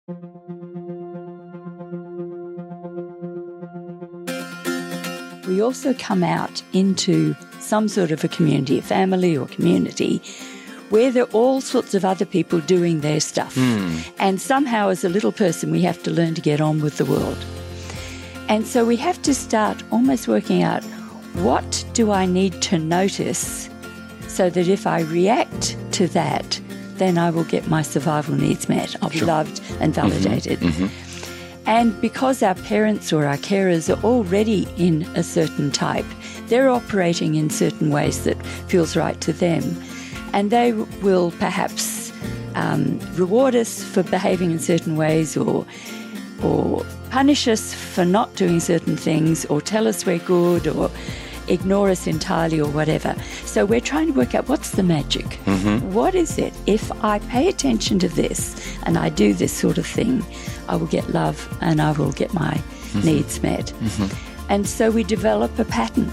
We also come out into some sort of a community, a family or community, where there are all sorts of other people doing their stuff. And somehow as a little person, we have to learn to get on with the world. And so we have to start almost working out, what do I need to notice so that if I react to that, then I will get my survival needs met. I'll be loved and validated. And because our parents or our carers are already in a certain type, they're operating in certain ways that feels right to them. And they will perhaps reward us for behaving in certain ways, or punish us for not doing certain things, or tell us we're good, or ignore us entirely, or whatever. So we're trying to work out, what's the magic? What is it? If I pay attention to this and I do this sort of thing, I will get love and I will get my needs met. And so we develop a pattern.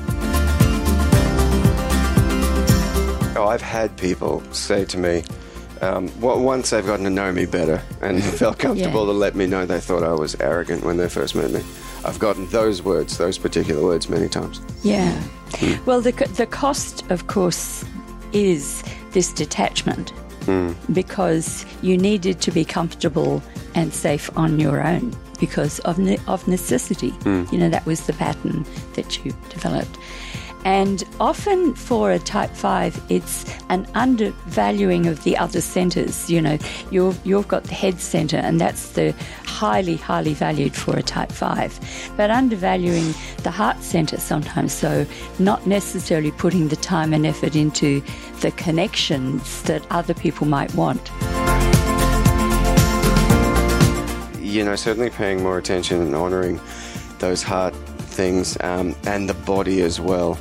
I've had people say to me, once they've gotten to know me better and felt comfortable to let me know they thought I was arrogant when they first met me. I've gotten those particular words many times. Yeah. Well, the cost, of course, is this detachment, because you needed to be comfortable and safe on your own because of necessity. That was the pattern that you developed. And often for a type 5, it's an undervaluing of the other centres. You've got the head centre, and that's the highly, highly valued for a type 5. But undervaluing the heart centre sometimes, so not necessarily putting the time and effort into the connections that other people might want. Certainly paying more attention and honouring those heart things and the body as well.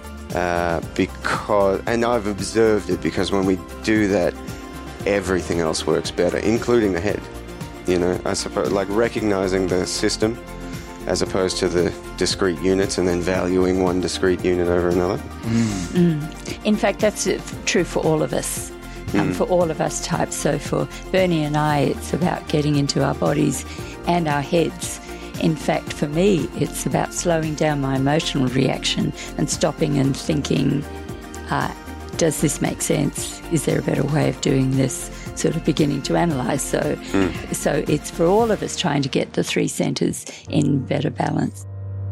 And I've observed it, because when we do that, everything else works better, including the head. I suppose, like recognizing the system as opposed to the discrete units, and then valuing one discrete unit over another. In fact, that's true for all of us, for all of us types. So for Bernie and I, it's about getting into our bodies and our heads. In fact, for me, it's about slowing down my emotional reaction and stopping and thinking, does this make sense? Is there a better way of doing this? Sort of beginning to analyse. So it's for all of us trying to get the three centres in better balance.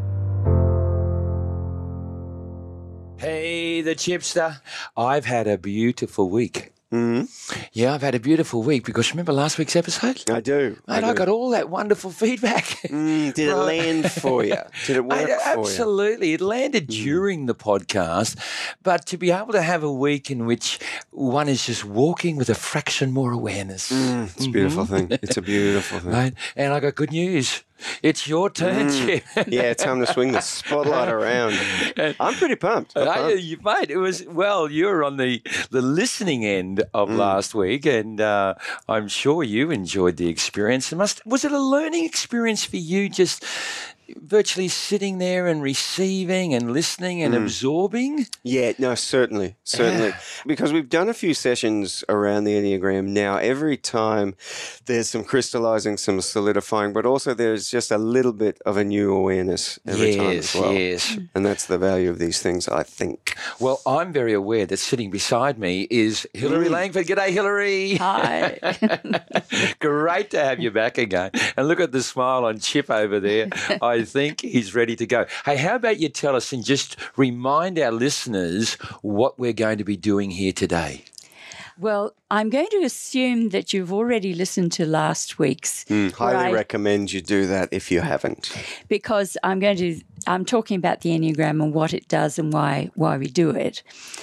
Hey, the Chipster. I've had a beautiful week. Yeah, I've had a beautiful week, because remember last week's episode? I do. Mate, I got all that wonderful feedback. Did it land for you? Did it work for you? Absolutely. It landed during the podcast, but to be able to have a week in which one is just walking with a fraction more awareness. It's a beautiful thing. It's a beautiful thing. Right? And I got good news. It's your turn, Chip. Yeah, time to swing the spotlight around. I'm pretty pumped. Mate, it was, you were on the listening end of last week, and I'm sure you enjoyed the experience. Was it a learning experience for you, just virtually sitting there and receiving and listening and absorbing? Yeah, no, certainly. Because we've done a few sessions around the Enneagram now. Every time there's some crystallizing, some solidifying, but also there's just a little bit of a new awareness every time as well. Yes. And that's the value of these things, I think. Well, I'm very aware that sitting beside me is Hilary Langford. G'day, Hilary. Hi. Great to have you back again. And look at the smile on Chip over there. I think he's ready to go. Hey, how about you tell us and just remind our listeners what we're going to be doing here today? Well, I'm going to assume that you've already listened to last week's. Highly recommend you do that if you haven't. Because I'm talking about the Enneagram and what it does and why we do it.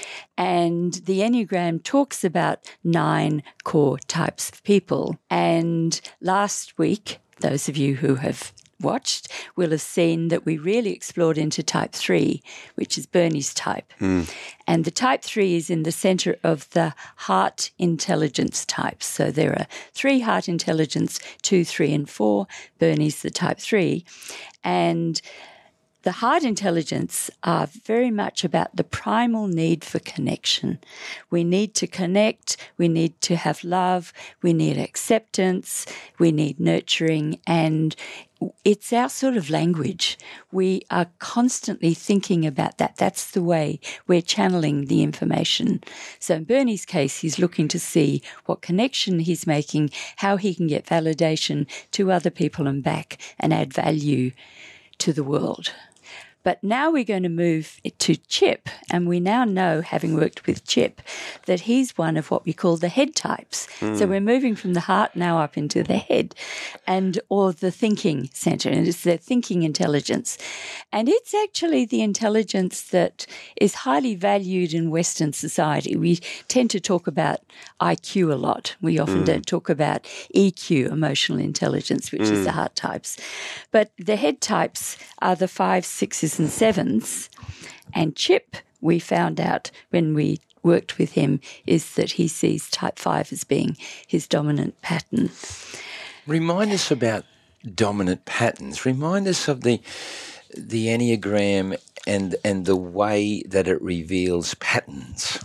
And the Enneagram talks about 9 core types of people. And last week, those of you who have watched will have seen that we really explored into type 3, which is Bernie's type. And the type 3 is in the centre of the heart intelligence types. So there are 3 heart intelligence, 2, 3 and 4. Bernie's the type 3. And the heart intelligence are very much about the primal need for connection. We need to connect, we need to have love, we need acceptance, we need nurturing, and it's our sort of language. We are constantly thinking about that. That's the way we're channeling the information. So in Bernie's case, he's looking to see what connection he's making, how he can get validation to other people and back and add value to the world. But now we're going to move to Chip, and we now know, having worked with Chip, that he's one of what we call the head types. So we're moving from the heart now up into the head, or the thinking center, and it's the thinking intelligence. And it's actually the intelligence that is highly valued in Western society. We tend to talk about IQ a lot. We often don't talk about EQ, emotional intelligence, which is the heart types. But the head types are the 5, 6s, and 7s. And Chip, we found out when we worked with him, is that he sees type 5 as being his dominant pattern. Remind us about dominant patterns. Remind us of the Enneagram and the way that it reveals patterns.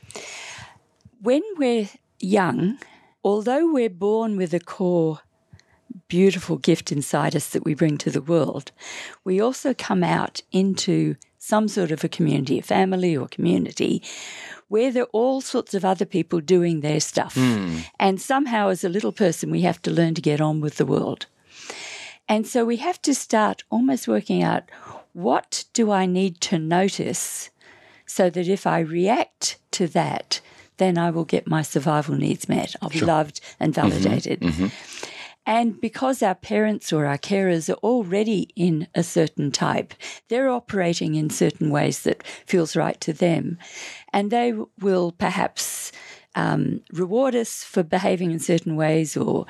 When we're young, although we're born with a core beautiful gift inside us that we bring to the world, we also come out into some sort of a community, a family or community, where there are all sorts of other people doing their stuff. And somehow as a little person, we have to learn to get on with the world. And so we have to start almost working out, what do I need to notice so that if I react to that, then I will get my survival needs met. I'll be loved and validated. And because our parents or our carers are already in a certain type, they're operating in certain ways that feels right to them. And they will perhaps reward us for behaving in certain ways, or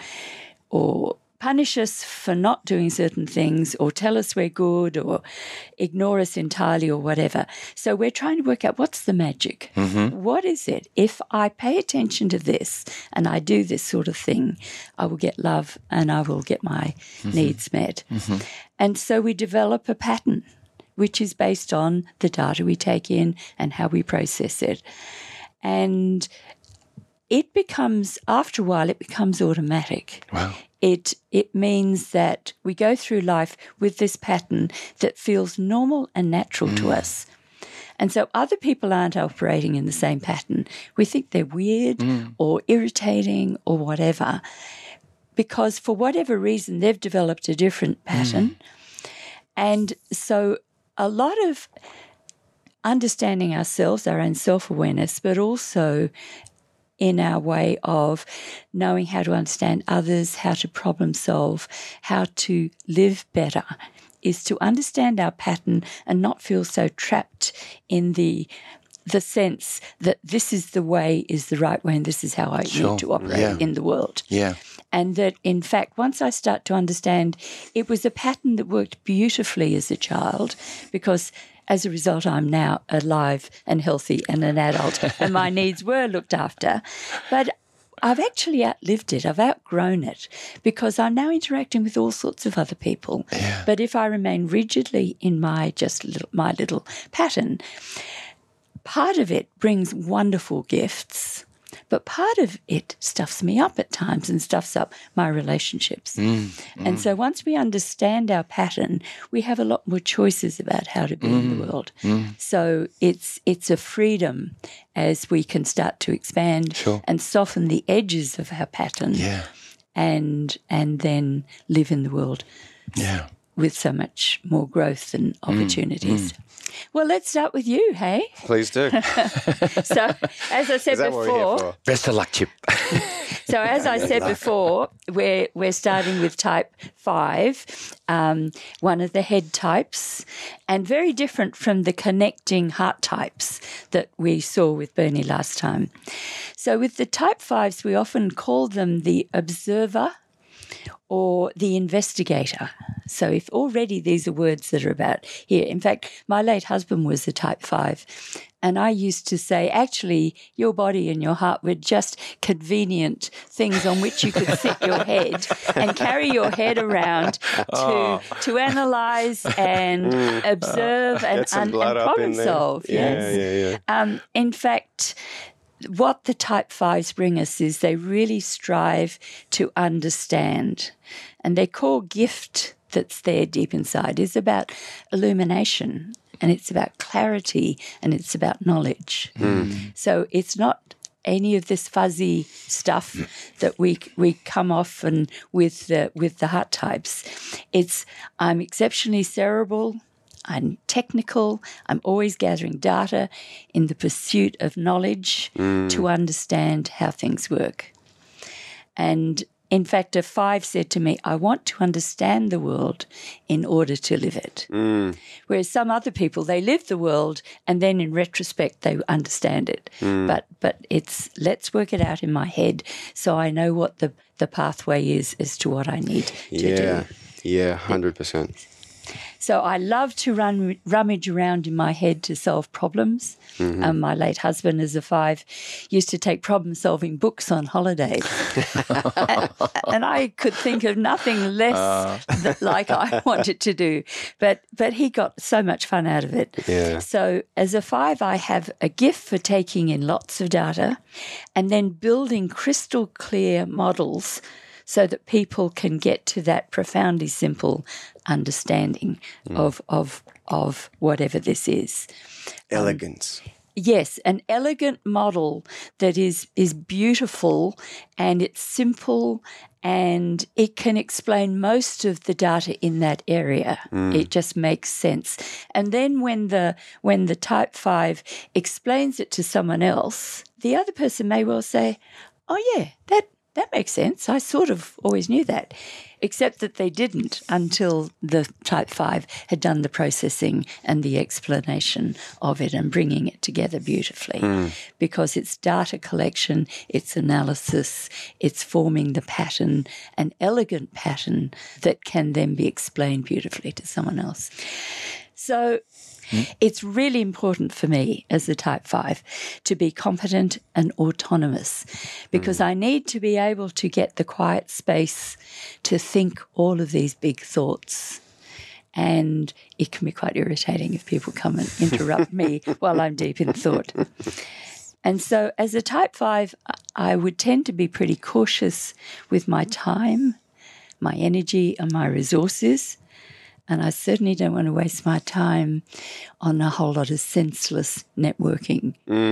punish us for not doing certain things, or tell us we're good, or ignore us entirely, or whatever. So we're trying to work out, what's the magic? What is it? If I pay attention to this and I do this sort of thing, I will get love and I will get my needs met. And so we develop a pattern, which is based on the data we take in and how we process it. And it becomes, after a while, it becomes automatic. Wow. It means that we go through life with this pattern that feels normal and natural to us. And so other people aren't operating in the same pattern. We think they're weird or irritating or whatever, because for whatever reason, they've developed a different pattern. And so a lot of understanding ourselves, our own self-awareness, but also in our way of knowing how to understand others, how to problem solve, how to live better, is to understand our pattern and not feel so trapped in the sense that this is the way, is the right way, and this is how I need to operate in the world. And that, in fact, once I start to understand, it was a pattern that worked beautifully as a child, because as a result, I'm now alive and healthy and an adult, and my needs were looked after. But I've actually outlived it. I've outgrown it, because I'm now interacting with all sorts of other people. But if I remain rigidly in my little pattern, part of it brings wonderful gifts, but part of it stuffs me up at times and stuffs up my relationships. And so once we understand our pattern, we have a lot more choices about how to be in the world. So it's a freedom as we can start to expand and soften the edges of our pattern, and then live in the world with so much more growth and opportunities. Well, let's start with you, hey? Please do. So, as I said before, best of luck, Chip. So, as I said before, we're starting with type 5, one of the head types, and very different from the connecting heart types that we saw with Bernie last time. So, with the type 5s, we often call them the observer or the investigator. So if already these are words that are about here. In fact, my late husband was a type 5, and I used to say, actually, your body and your heart were just convenient things on which you could sit your head and carry your head around to analyse and observe and problem solve. Yeah. In fact, what the type 5s bring us is they really strive to understand. And their core gift that's there deep inside is about illumination, and it's about clarity, and it's about knowledge. So it's not any of this fuzzy stuff that we come off and with the heart types. It's I'm exceptionally cerebral, I'm technical, I'm always gathering data in the pursuit of knowledge to understand how things work. And in fact, a 5 said to me, I want to understand the world in order to live it. Whereas some other people, they live the world and then in retrospect they understand it. But it's let's work it out in my head so I know what the pathway is as to what I need to do. Yeah, 100%. So I love to rummage around in my head to solve problems. My late husband, as a 5, used to take problem-solving books on holidays. and I could think of nothing less like I wanted to do. But he got so much fun out of it. Yeah. So as a 5, I have a gift for taking in lots of data and then building crystal clear models so that people can get to that profoundly simple understanding of whatever this is. Elegance. Yes, an elegant model that is beautiful and it's simple and it can explain most of the data in that area. It just makes sense. And then when the type 5 explains it to someone else, the other person may well say, oh yeah, that makes sense. I sort of always knew that, except that they didn't until the type 5 had done the processing and the explanation of it and bringing it together beautifully. Because it's data collection, it's analysis, it's forming the pattern, an elegant pattern that can then be explained beautifully to someone else. So it's really important for me as a type 5 to be competent and autonomous because I need to be able to get the quiet space to think all of these big thoughts. And it can be quite irritating if people come and interrupt me while I'm deep in thought. And so as a type 5, I would tend to be pretty cautious with my time, my energy and my resources. And I certainly don't want to waste my time on a whole lot of senseless networking.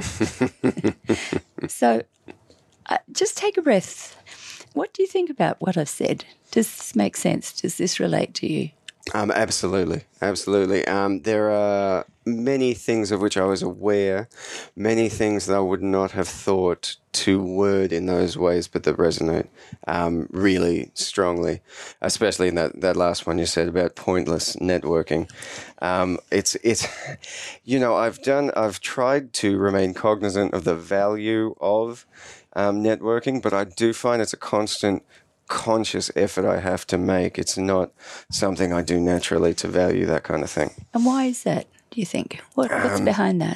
So just take a breath. What do you think about what I've said? Does this make sense? Does this relate to you? Absolutely. There are many things of which I was aware, many things that I would not have thought to word in those ways, but that resonate really strongly, especially in that last one you said about pointless networking. It's I've tried to remain cognizant of the value of networking, but I do find it's a constant conscious effort I have to make. It's not something I do naturally to value that kind of thing. And why is that, do you think? What's behind that?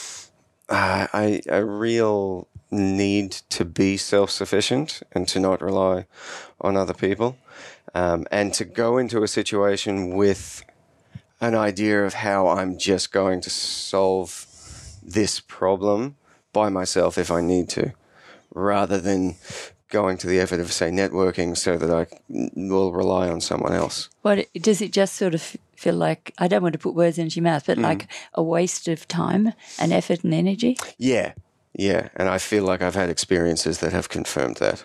A real need to be self-sufficient and to not rely on other people, and to go into a situation with an idea of how I'm just going to solve this problem by myself if I need to, rather than going to the effort of, say, networking so that I will rely on someone else. What does it just sort of feel like, I don't want to put words into your mouth, but like a waste of time and effort and energy? Yeah. And I feel like I've had experiences that have confirmed that.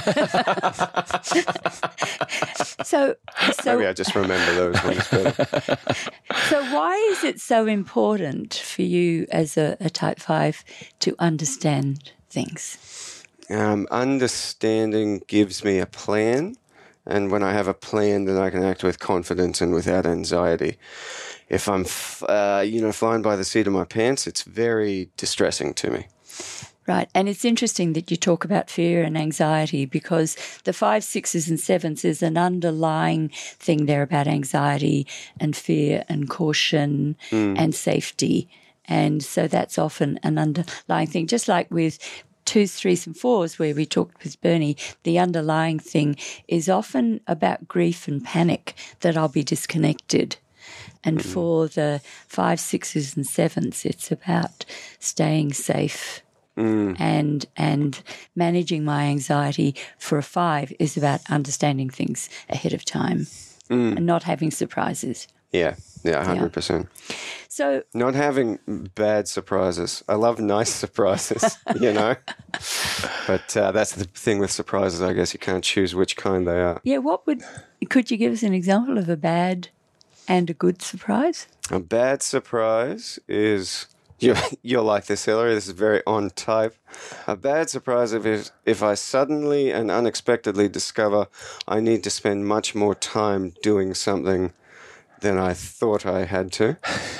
So maybe I just remember those ones better. So why is it so important for you as a type 5 to understand things? Understanding gives me a plan, and when I have a plan, then I can act with confidence and without anxiety. If I'm, flying by the seat of my pants, it's very distressing to me. Right. And it's interesting that you talk about fear and anxiety, because the 5, 6s and 7s is an underlying thing there about anxiety and fear and caution and safety. And so that's often an underlying thing, just like with 2s, 3s and 4s, where we talked with Bernie, the underlying thing is often about grief and panic, that I'll be disconnected. And for the 5, 6s and 7s, it's about staying safe. And managing my anxiety. For a 5 is about understanding things ahead of time and not having surprises. Yeah, 100%. So not having bad surprises. I love nice surprises, you know. But that's the thing with surprises. I guess you can't choose which kind they are. yeah, could you give us an example of a bad and a good surprise? A bad surprise is... You'll like this, Hilary. This is very on type. A bad surprise is if I suddenly and unexpectedly discover I need to spend much more time doing something than I thought I had to.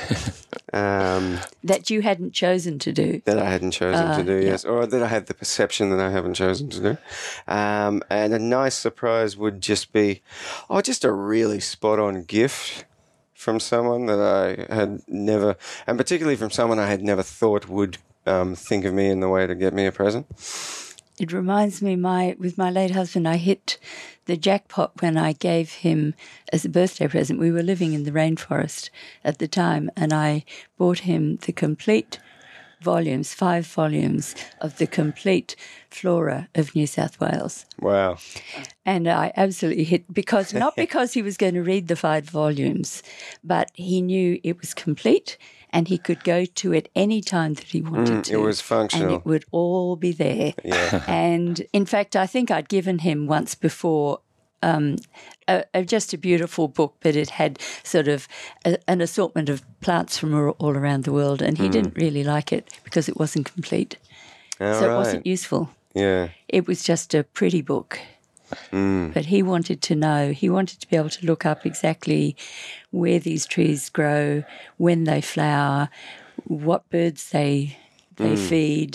That you hadn't chosen to do. That I hadn't chosen to do, yes. Or that I had the perception that I haven't chosen to do. And a nice surprise would just be, just a really spot-on gift from someone that I had never, and particularly from someone I had never thought would think of me in the way to get me a present. It reminds me, with my late husband, I hit the jackpot when I gave him, as a birthday present, we were living in the rainforest at the time, and I bought him the complete volumes, 5 volumes of the complete flora of New South Wales. Wow. And I absolutely hit, not because he was going to read the 5 volumes, but he knew it was complete and he could go to it any time that he wanted to. It was functional. And it would all be there. Yeah. And in fact, I think I'd given him once before just a beautiful book, but it had sort of an assortment of plants from all around the world, and he didn't really like it because it wasn't complete. It wasn't useful. Yeah. It was just a pretty book. But he wanted to know, he wanted to be able to look up exactly where these trees grow, when they flower, what birds they feed,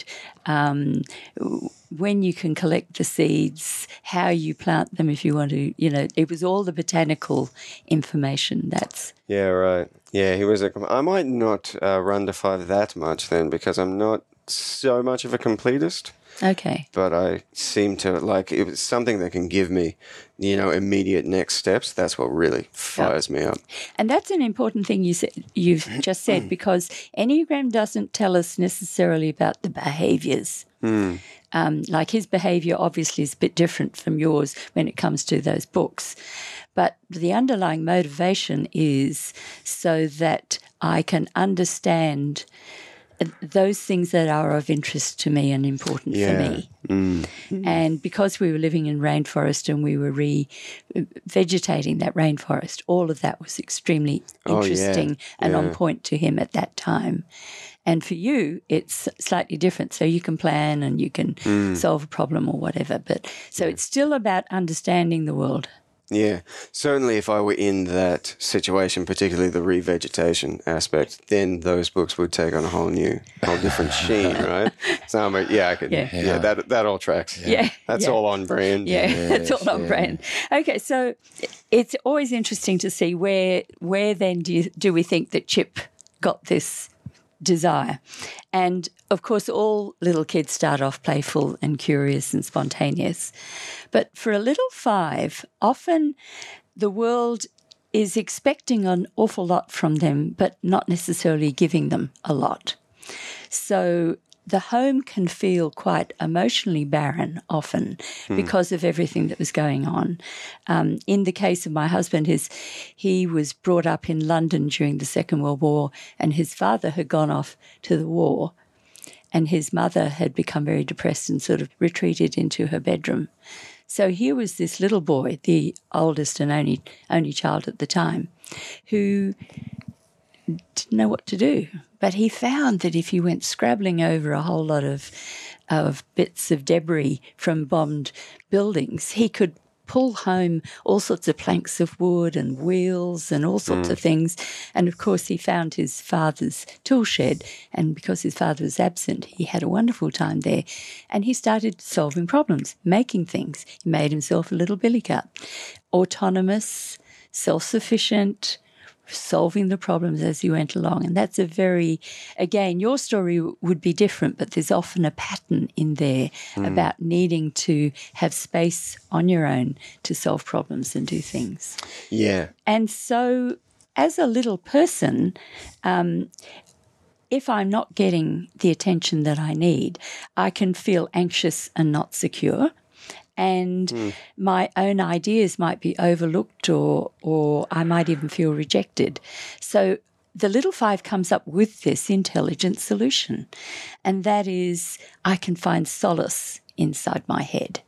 when you can collect the seeds, how you plant them if you want to, it was all the botanical information. Yeah, right. Yeah, he was I might not run to 5 that much then, because I'm not so much of a completist. Okay. But I seem to it was something that can give me, immediate next steps. That's what really fires me up. And that's an important thing you've just said, because Enneagram doesn't tell us necessarily about the behaviours. Like his behaviour obviously is a bit different from yours when it comes to those books. But the underlying motivation is so that I can understand those things that are of interest to me and important for me. And because we were living in rainforest and we were vegetating that rainforest, all of that was extremely interesting and on point to him at that time. And for you, it's slightly different. So you can plan and you can solve a problem or whatever. But so it's still about understanding the world. Yeah, certainly if I were in that situation, particularly the revegetation aspect, then those books would take on a whole different sheen, right? So I could, that all tracks. Yeah. That's all on brand. Yeah, that's all on brand. Okay, so it's always interesting to see where then do we think that Chip got this desire? And of course, all little kids start off playful and curious and spontaneous. But for a little 5, often the world is expecting an awful lot from them, but not necessarily giving them a lot. So the home can feel quite emotionally barren often because of everything that was going on. In the case of my husband, he was brought up in London during the Second World War, and his father had gone off to the war, and his mother had become very depressed and sort of retreated into her bedroom. So here was this little boy, the oldest and only child at the time, who didn't know what to do. But he found that if he went scrabbling over a whole lot of bits of debris from bombed buildings, he could pull home all sorts of planks of wood and wheels and all sorts of things. And of course, he found his father's tool shed, and because his father was absent, he had a wonderful time there. And he started solving problems, making things. He made himself a little billy cart. Autonomous, self-sufficient, solving the problems as you went along. And that's a very, again, your story would be different, but there's often a pattern in there about needing to have space on your own to solve problems and do things. Yeah. And so as a little person, if I'm not getting the attention that I need, I can feel anxious and not secure. And my own ideas might be overlooked, or I might even feel rejected. So the little 5 comes up with this intelligent solution, and that is I can find solace inside my head.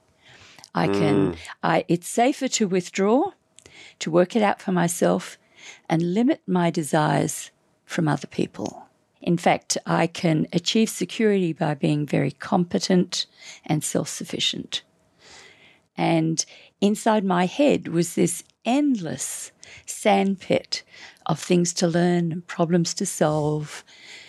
It's safer to withdraw, to work it out for myself, and limit my desires from other people. In fact, I can achieve security by being very competent and self-sufficient. And inside my head was this endless sandpit of things to learn and problems to solve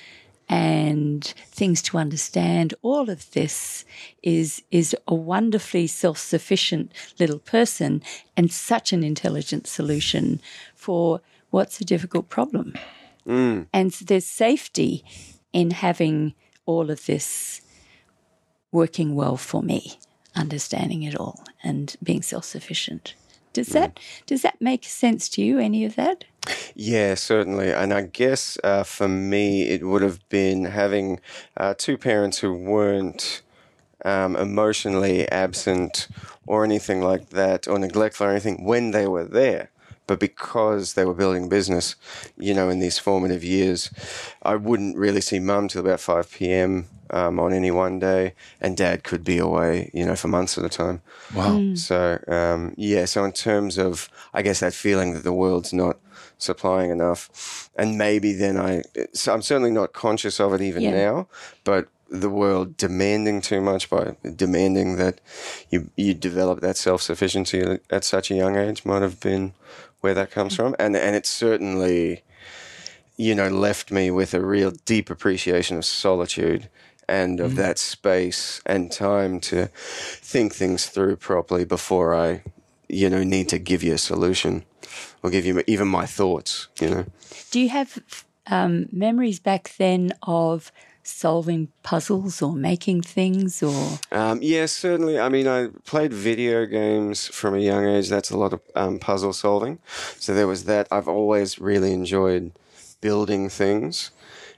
and things to understand. All of this is a wonderfully self-sufficient little person and such an intelligent solution for what's a difficult problem. And so there's safety in having all of this working well for me, understanding it all and being self-sufficient. Does that make sense to you, any of that? Yeah, certainly. And I guess for me, it would have been having 2 parents who weren't emotionally absent or anything like that, or neglectful or anything when they were there. But because they were building a business, in these formative years, I wouldn't really see Mum till about 5 p.m. On any one day, and Dad could be away, for months at a time. Wow. So, so in terms of, I guess, that feeling that the world's not supplying enough, and maybe then I'm certainly not conscious of it even now, but the world demanding too much by demanding that you develop that self-sufficiency at such a young age might have been where that comes from. And it certainly, left me with a real deep appreciation of solitude and of that space and time to think things through properly before I, need to give you a solution or give you even my thoughts, Do you have memories back then of solving puzzles or making things or? Yes, certainly. I mean, I played video games from a young age. That's a lot of puzzle solving. So there was that. I've always really enjoyed building things.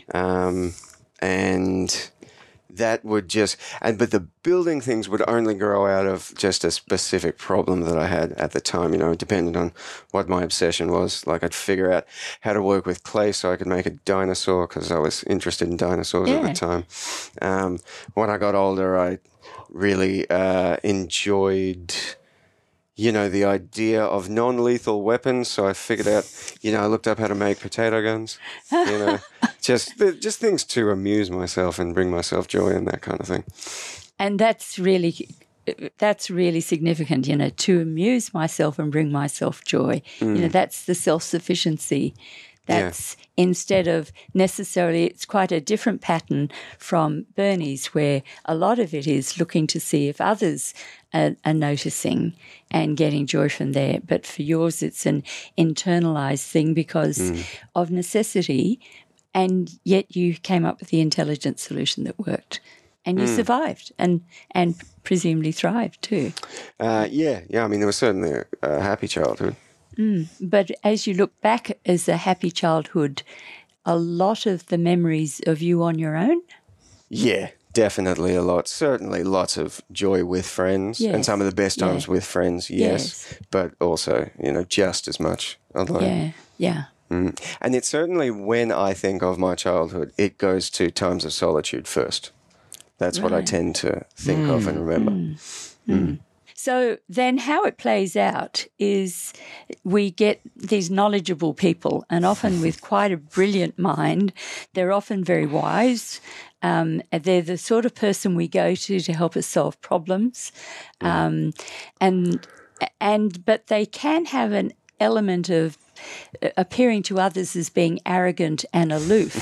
And that would but the building things would only grow out of just a specific problem that I had at the time, depending on what my obsession was. Like I'd figure out how to work with clay so I could make a dinosaur because I was interested in dinosaurs at the time. When I got older, I really enjoyed the idea of non-lethal weapons. So I figured out, I looked up how to make potato guns, just things to amuse myself and bring myself joy and that kind of thing. And that's really significant, to amuse myself and bring myself joy. That's the self-sufficiency. That's instead of necessarily, it's quite a different pattern from Bernie's, where a lot of it is looking to see if others are noticing and getting joy from there. But for yours, it's an internalized thing because of necessity, and yet you came up with the intelligent solution that worked. And you survived and presumably thrived too. Yeah. I mean, there was certainly a happy childhood. But as you look back as a happy childhood, a lot of the memories of you on your own? Yeah, definitely a lot. Certainly lots of joy with friends and some of the best times with friends, yes. But also, just as much alone. Yeah. And it's certainly when I think of my childhood, it goes to times of solitude first. That's what I tend to think of and remember. So then how it plays out is we get these knowledgeable people, and often with quite a brilliant mind. They're often very wise. They're the sort of person we go to help us solve problems. And But they can have an element of appearing to others as being arrogant and aloof.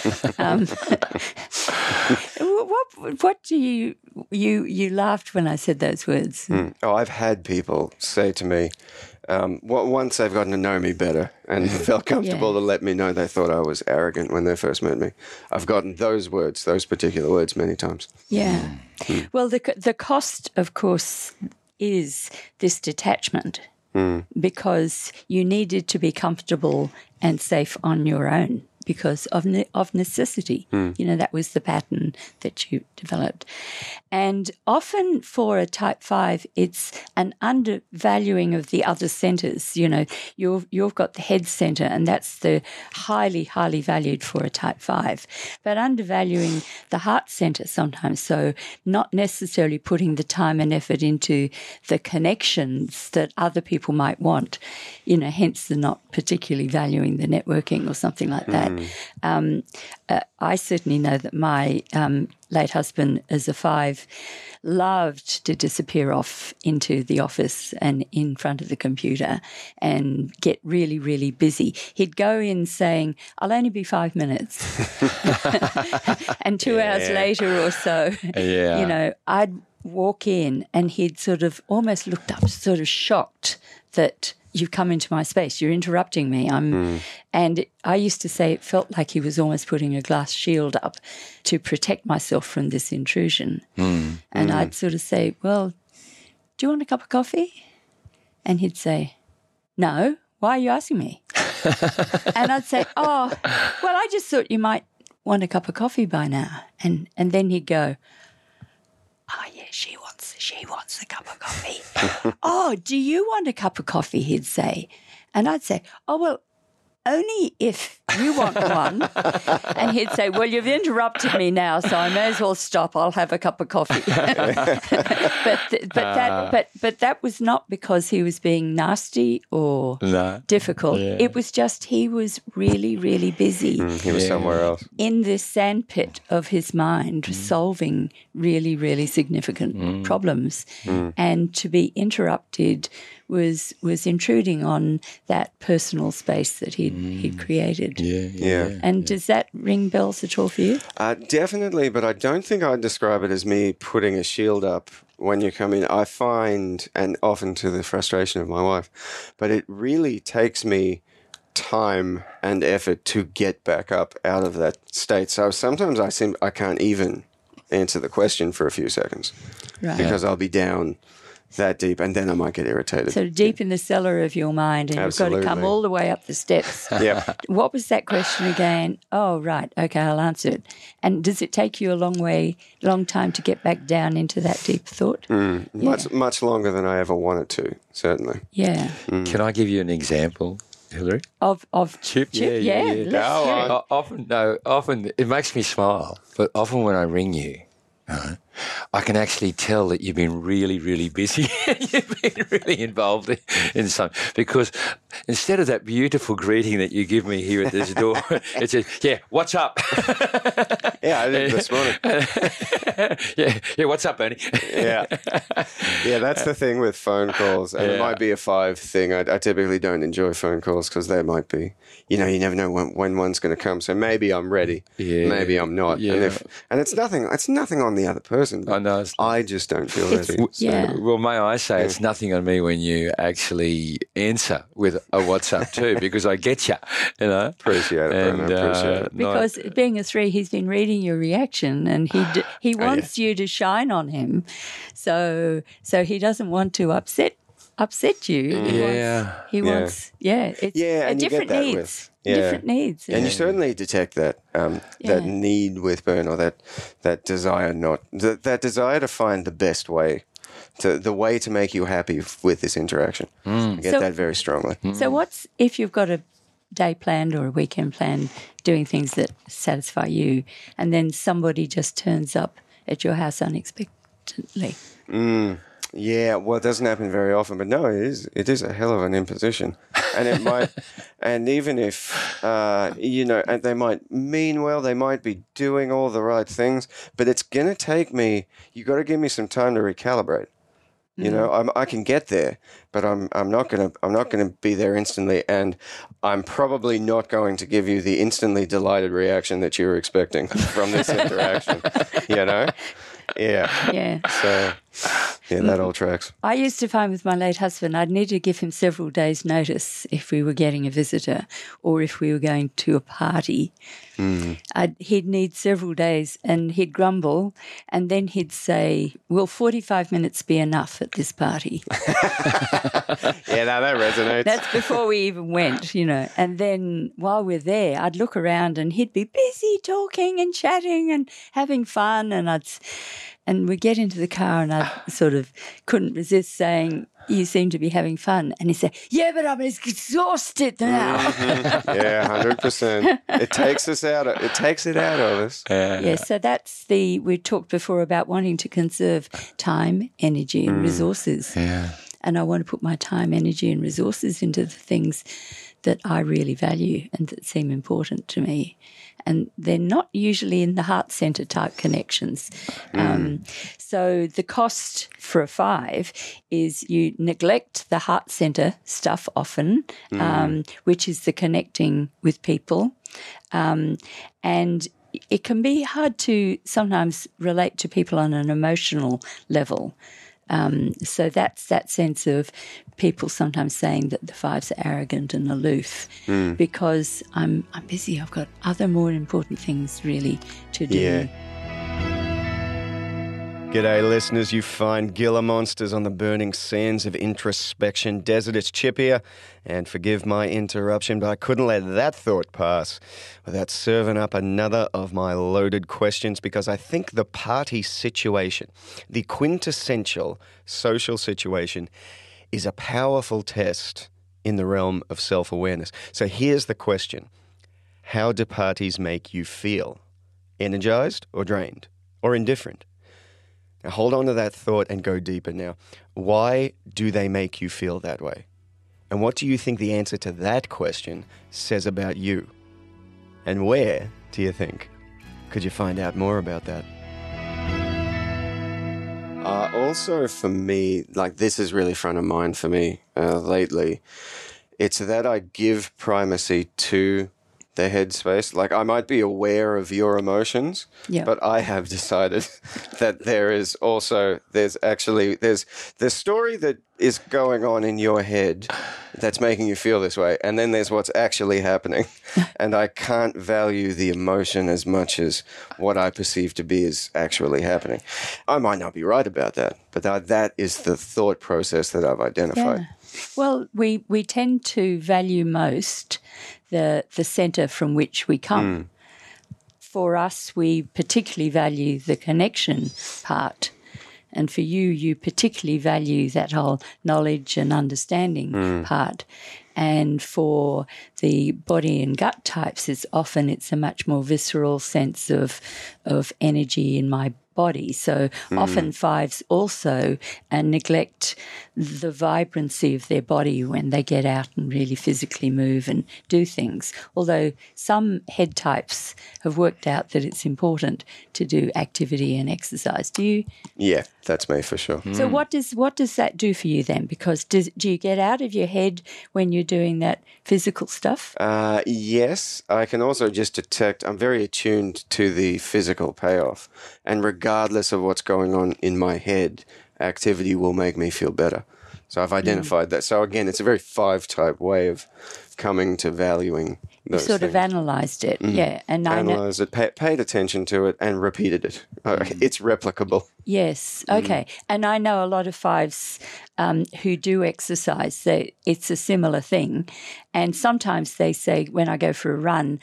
What do you laughed when I said those words? Oh, I've had people say to me, once they've gotten to know me better and felt comfortable to let me know they thought I was arrogant when they first met me. I've gotten those particular words many times. Yeah. Well, the cost, of course, is this detachment. Because you needed to be comfortable and safe on your own because of necessity. That was the pattern that you developed. And often for a type 5, it's an undervaluing of the other centres. You've got the head centre, and that's the highly, highly valued for a type 5. But undervaluing the heart centre sometimes, so not necessarily putting the time and effort into the connections that other people might want, hence the not particularly valuing the networking or something like that. I certainly know that my late husband, as a 5, loved to disappear off into the office and in front of the computer and get really, really busy. He'd go in saying, "I'll only be 5 minutes." And 2 hours later or so, I'd walk in and he'd sort of almost looked up, sort of shocked that you've come into my space, you're interrupting me. And I used to say it felt like he was almost putting a glass shield up to protect myself from this intrusion. And I'd sort of say, "Well, do you want a cup of coffee?" And he'd say, "No, why are you asking me?" And I'd say, "Oh, well, I just thought you might want a cup of coffee by now." And then he'd go, "Oh, yeah, she wants a cup of coffee." "Oh, do you want a cup of coffee?" he'd say. And I'd say, "Oh, well, only if you want one." And he'd say, "Well, you've interrupted me now, so I may as well stop. I'll have a cup of coffee." But that was not because he was being nasty or difficult. Yeah. It was just he was really, really busy. He was somewhere else. In this sandpit of his mind, solving really, really significant problems. And to be interrupted was intruding on that personal space that he'd created. Yeah. And does that ring bells at all for you? Definitely, but I don't think I'd describe it as me putting a shield up when you come in. I find, and often to the frustration of my wife, but it really takes me time and effort to get back up out of that state. So sometimes I can't even answer the question for a few seconds because I'll be down that deep, and then I might get irritated. So deep in the cellar of your mind, and Absolutely. You've got to come all the way up the steps. Yeah. What was that question again? Oh, right. Okay, I'll answer it. And does it take you a long time to get back down into that deep thought? Much longer than I ever wanted to, certainly. Yeah. Can I give you an example, Hilary? Of Chip? Yeah. Often it makes me smile, but often when I ring you, I can actually tell that you've been really, really busy. You've been really involved in something. Because instead of that beautiful greeting that you give me here at this door, it says, "Yeah, what's up?" Yeah, I did this morning. Yeah, what's up, Bernie? Yeah, that's the thing with phone calls. And it might be a 5 thing. I typically don't enjoy phone calls because they might be, you never know when one's going to come. So maybe I'm ready, maybe I'm not. Yeah. And it's nothing on the other person. I know. I just don't feel ready. Well, may I say, it's nothing on me when you actually answer with a WhatsApp too, because I get you, Appreciate it, Brendan. Appreciate it. Because being a 3, he's been reading your reaction, and he wants you to shine on him, so he doesn't want to upset you. He wants it's different needs. Different needs. And you certainly detect that that need with Bern, or that desire that desire to find the best way, the way to make you happy with this interaction. I get that very strongly. So what's, if you've got a day planned or a weekend planned doing things that satisfy you, and then somebody just turns up at your house unexpectedly? Yeah, well, it doesn't happen very often, but no, it is a hell of an imposition. And it might, and even if, and they might mean well, they might be doing all the right things, but it's going to take me, you got to give me some time to recalibrate. You know, I can get there, but I'm not gonna be there instantly, and I'm probably not going to give you the instantly delighted reaction that you were expecting from this interaction. You know, Yeah. So that all tracks. I used to find with my late husband, I'd need to give him several days' notice if we were getting a visitor or if we were going to a party. He'd need several days, and he'd grumble, and then he'd say, "Will 45 minutes be enough at this party?" Yeah, no, that resonates. That's before we even went, you know. And then while we're there, I'd look around and he'd be busy talking and chatting and having fun, and we'd get into the car and I sort of couldn't resist saying, "You seem to be having fun." And he'd say, "Yeah, but I'm exhausted now." Yeah, 100%. It takes it out of us. Yeah, so we talked before about wanting to conserve time, energy and resources. Yeah. And I want to put my time, energy and resources into the things that I really value and that seem important to me. And they're not usually in the heart centre type connections. So the cost for a 5 is you neglect the heart centre stuff often, which is the connecting with people. And it can be hard to sometimes relate to people on an emotional level. So that's that sense of people sometimes saying that the 5s are arrogant and aloof because I'm busy. I've got other more important things really to do. Yeah. G'day, listeners. You find Gila Monsters on the burning sands of introspection. Desert, it's Chip here. And forgive my interruption, but I couldn't let that thought pass without serving up another of my loaded questions, because I think the party situation, the quintessential social situation, is a powerful test in the realm of self-awareness. So here's the question. How do parties make you feel? Energized or drained? Or indifferent? Now hold on to that thought and go deeper now. Why do they make you feel that way? And what do you think the answer to that question says about you? And where do you think could you find out more about that? Also for me, like this is really front of mind for me lately. It's that I give primacy to the headspace. Like I might be aware of your emotions, but I have decided that there's the story that is going on in your head that's making you feel this way, and then there's what's actually happening. And I can't value the emotion as much as what I perceive to be is actually happening. I might not be right about that, but that is the thought process that I've identified. Yeah. Well, we tend to value most the centre from which we come. For us, we particularly value the connection part. And for you particularly value that whole knowledge and understanding part. And for the body and gut types, it's a much more visceral sense of energy in my body. So often 5s also neglect the vibrancy of their body when they get out and really physically move and do things. Although some head types have worked out that it's important to do activity and exercise. Do you? Yeah, that's me for sure. So what does that do for you then? Because do you get out of your head when you're doing that physical stuff? Yes. I can also just detect, I'm very attuned to the physical payoff. And regardless of what's going on in my head, activity will make me feel better. So I've identified that. So again, it's a very 5-type way of coming to valuing those sort things. of analysed it, yeah. And analysed it, paid attention to it, and repeated it. It's replicable. Yes, okay. And I know a lot of 5s who do exercise. It's a similar thing. And sometimes they say, when I go for a run,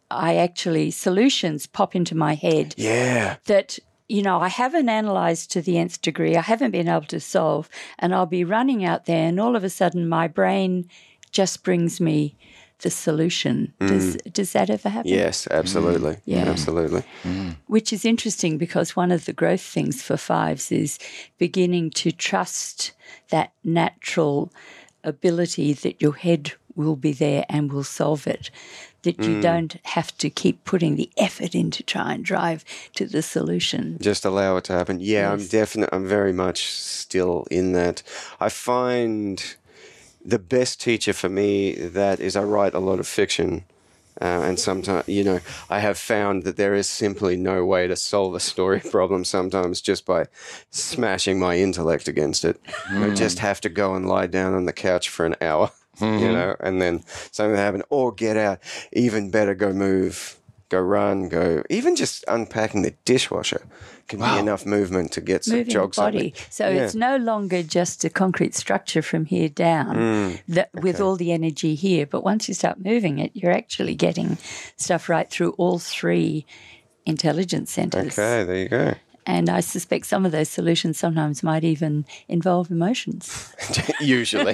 solutions pop into my head. Yeah. That, I haven't analysed to the nth degree. I haven't been able to solve. And I'll be running out there and all of a sudden my brain just brings me the solution. Does that ever happen? Yes, absolutely. Yeah. Absolutely. Which is interesting because one of the growth things for 5s is beginning to trust that natural ability that your head will be there and will solve it. that you don't have to keep putting the effort in to try and drive to the solution. Just allow it to happen. Yeah, Yes. I'm very much still in that. I find the best teacher for me that is I write a lot of fiction. And sometimes, I have found that there is simply no way to solve a story problem sometimes just by smashing my intellect against it. I just have to go and lie down on the couch for an hour, and then something will happen. Or get out. Even better, go move, go run, go. Even just unpacking the dishwasher can be enough movement to get some Moving jog the body. something. So it's no longer just a concrete structure from here down with all the energy here. But once you start moving it, you're actually getting stuff right through all three intelligence centers. Okay, there you go. And I suspect some of those solutions sometimes might even involve emotions. Usually.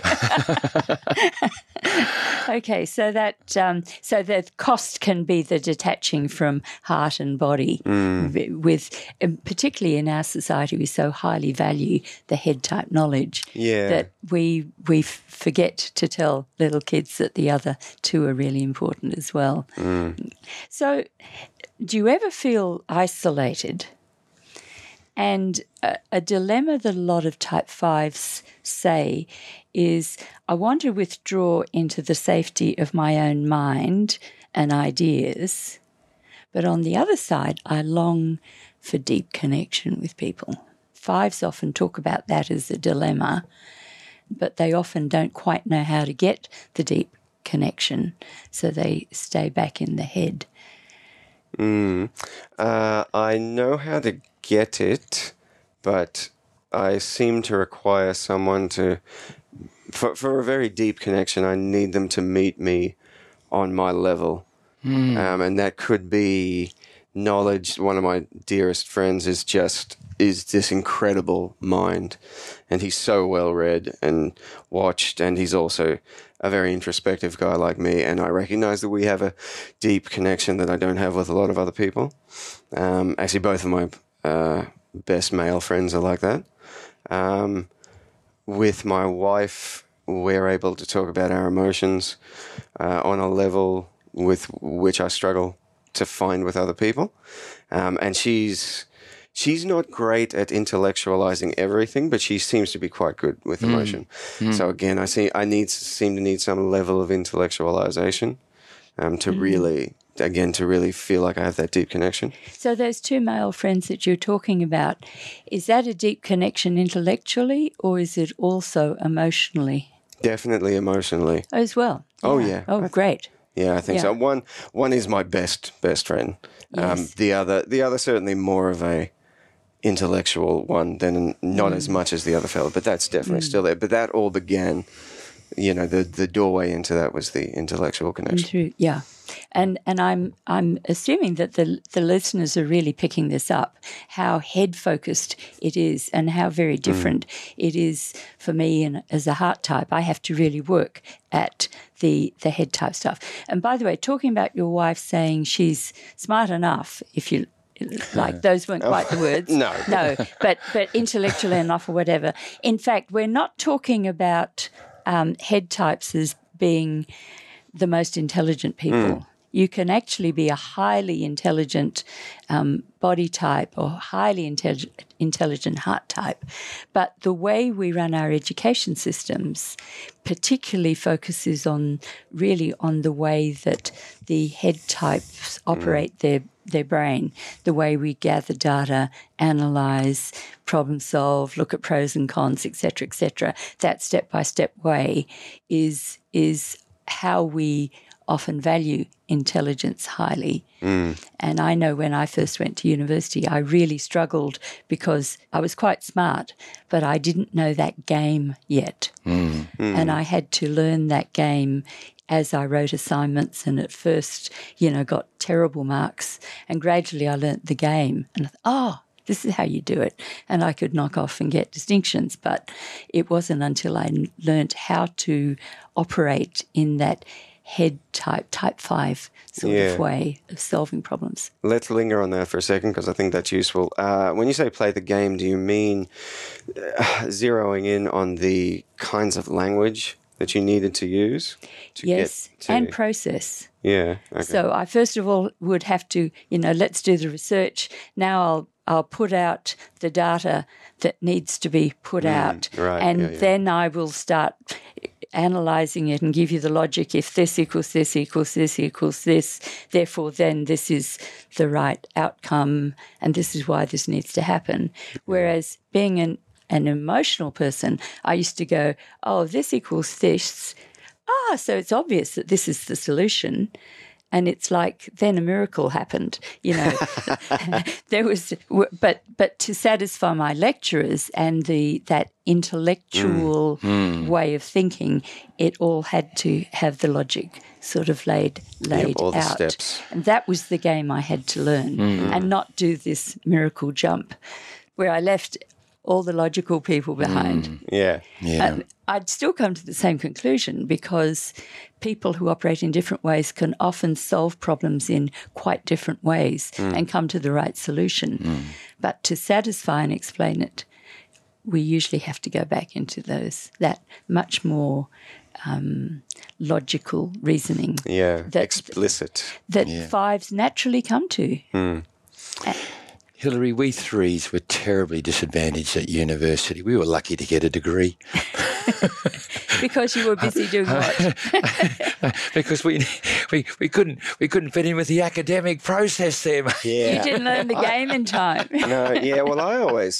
Okay, so that so the cost can be the detaching from heart and body. With particularly in our society, we so highly value the head type knowledge that we forget to tell little kids that the other two are really important as well. So, do you ever feel isolated? And a dilemma that a lot of type 5s say is, I want to withdraw into the safety of my own mind and ideas, but on the other side, I long for deep connection with people. 5s often talk about that as a dilemma, but they often don't quite know how to get the deep connection, so they stay back in the head. I know how to get it, but I seem to require someone to, for a very deep connection, I need them to meet me on my level. And that could be knowledge. One of my dearest friends is this incredible mind, and he's so well read and watched, and he's also a very introspective guy like me, and I recognize that we have a deep connection that I don't have with a lot of other people. Actually, both of my best male friends are like that. With my wife, we're able to talk about our emotions on a level with which I struggle to find with other people. And she's not great at intellectualizing everything, but she seems to be quite good with emotion. So again, I seem to need some level of intellectualization to really feel like I have that deep connection. So those two male friends that you're talking about, is that a deep connection intellectually, or is it also emotionally? Definitely emotionally. As well. Oh, yeah. Oh, great. Yeah, I think so. One is my best friend. Yes. The other certainly more of a intellectual one than not as much as the other fellow, but that's definitely still there. But that all began, the doorway into that was the intellectual connection. Yeah. And I'm assuming that the listeners are really picking this up, how head focused it is and how very different it is for me. And as a heart type, I have to really work at the head type stuff. And by the way, talking about your wife saying she's smart enough, if you like, those weren't quite the words. No, but intellectual enough or whatever. In fact, we're not talking about head types as being the most intelligent people. You can actually be a highly intelligent body type or highly intelligent heart type. But the way we run our education systems particularly focuses on the way that the head types operate their brain, the way we gather data, analyse, problem solve, look at pros and cons, etc., that step-by-step way is how we often value intelligence highly. And I know when I first went to university, I really struggled because I was quite smart, but I didn't know that game yet. And I had to learn that game as I wrote assignments, and at first, got terrible marks. And gradually I learnt the game, and I thought, this is how you do it. And I could knock off and get distinctions, but it wasn't until I learnt how to operate in that head type 5 sort of way of solving problems. Let's linger on that for a second because I think that's useful. When you say play the game, do you mean zeroing in on the kinds of language that you needed to use to Yes, get to... and process. Yeah. Okay. So I first of all would have to, let's do the research. Now I'll put out the data that needs to be put out, right, and then I will start analysing it and give you the logic. If this equals this equals this equals this, therefore then this is the right outcome, and this is why this needs to happen. Whereas being an emotional person, I used to go, oh, this equals this. So it's obvious that this is the solution. And it's like then a miracle happened, There was, but to satisfy my lecturers and that intellectual way of thinking, it all had to have the logic sort of laid all the out. steps. And that was the game I had to learn, and not do this miracle jump where I left all the logical people behind. Yeah. I'd still come to the same conclusion, because people who operate in different ways can often solve problems in quite different ways and come to the right solution. But to satisfy and explain it, we usually have to go back into that much more logical reasoning. Yeah, explicit. That fives naturally come to. Hilary, we threes were terribly disadvantaged at university. We were lucky to get a degree. Because you were busy doing what? Because we couldn't fit in with the academic process there, mate. Yeah. You didn't learn the game in time. No, yeah. Well, I always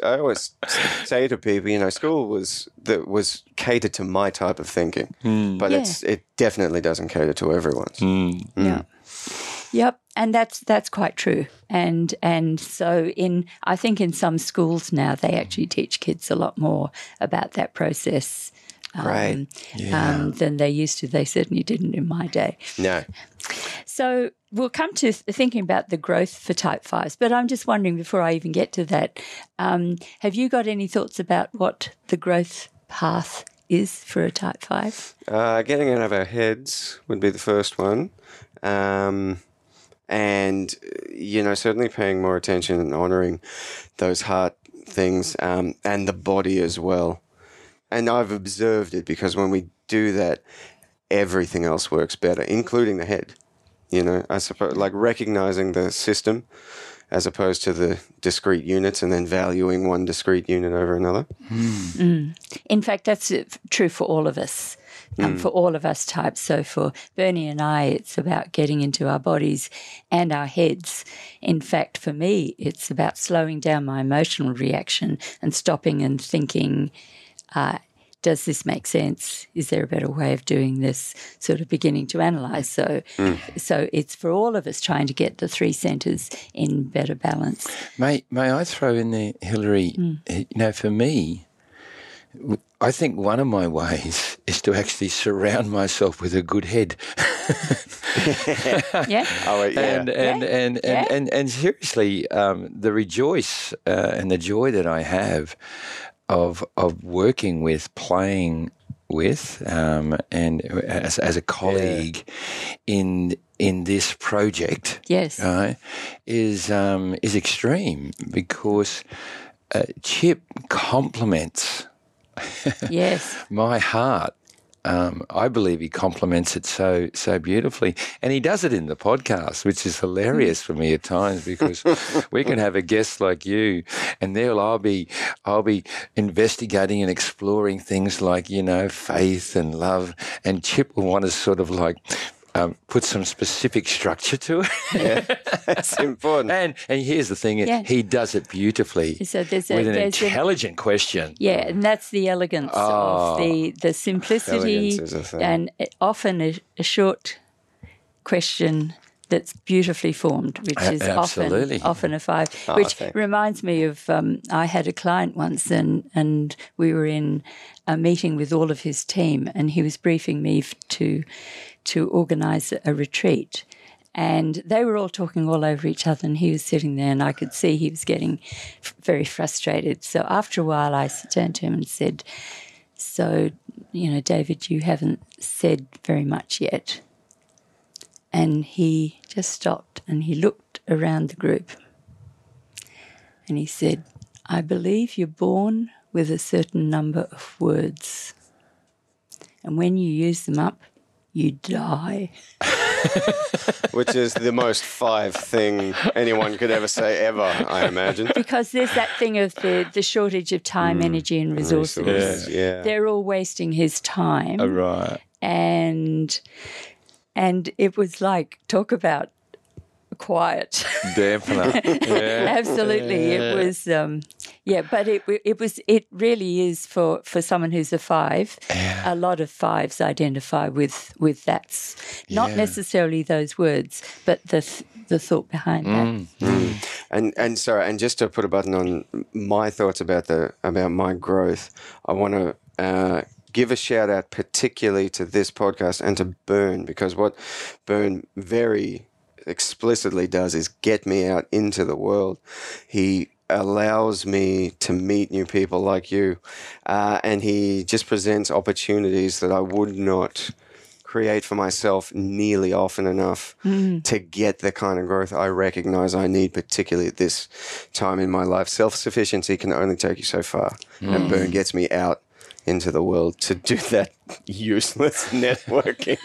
say to people, school was catered to my type of thinking, but it definitely doesn't cater to everyone's. Yeah. Yep, and that's quite true. And so I think in some schools now they actually teach kids a lot more about that process than they used to. They certainly didn't in my day. No. So we'll come to thinking about the growth for type 5s, but I'm just wondering, before I even get to that, have you got any thoughts about what the growth path is for a type 5? Getting out of our heads would be the first one. And, certainly paying more attention and honouring those heart things and the body as well. And I've observed it, because when we do that, everything else works better, including the head. I suppose, like recognising the system as opposed to the discrete units, and then valuing one discrete unit over another. In fact, that's true for all of us. For all of us types. So for Bernie and I, it's about getting into our bodies and our heads. In fact, for me, it's about slowing down my emotional reaction and stopping and thinking, does this make sense? Is there a better way of doing this? Sort of beginning to analyse. So it's for all of us trying to get the three centres in better balance. May I throw in there, Hilary, for me, I think one of my ways is to actually surround myself with a good head. Yeah. Oh, yeah. And seriously, the rejoice and the joy that I have of working with, playing with, and as a colleague in this project, yes, is extreme, because Chip complements my heart. I believe he complements it so beautifully, and he does it in the podcast, which is hilarious for me at times, because we can have a guest like you, and I'll be investigating and exploring things like faith and love, and Chip will want to sort of like put some specific structure to it. Yeah, that's important. And here's the thing, he does it beautifully so with an intelligent question. Yeah, and that's the elegance of the simplicity, and often a short question that's beautifully formed, which is often a 5, which reminds me of I had a client once, and we were in a meeting with all of his team, and he was briefing me to organise a retreat. And they were all talking all over each other, and he was sitting there, and I could see he was getting very frustrated. So after a while, I turned to him and said, so, David, you haven't said very much yet. And he just stopped, and he looked around the group, and he said, I believe you're born with a certain number of words. And when you use them up, you die. Which is the most 5 thing anyone could ever say ever, I imagine. Because there's that thing of the shortage of time, energy and resources. Yeah. They're all wasting his time. Oh, right. And it was like, talk about quiet. Definitely. Yeah. Absolutely. It was, but it really is for someone who's a 5. Yeah. A lot of 5s identify with that. Not necessarily those words, but the thought behind that. And sorry, and just to put a button on my thoughts about my growth, I want to give a shout out particularly to this podcast and to Bern, because what Bern very explicitly does is get me out into the world. He allows me to meet new people like you, and he just presents opportunities that I would not create for myself nearly often enough to get the kind of growth I recognize I need, particularly at this time in my life. Self-sufficiency can only take you so far, and Bern gets me out into the world to do that useless networking.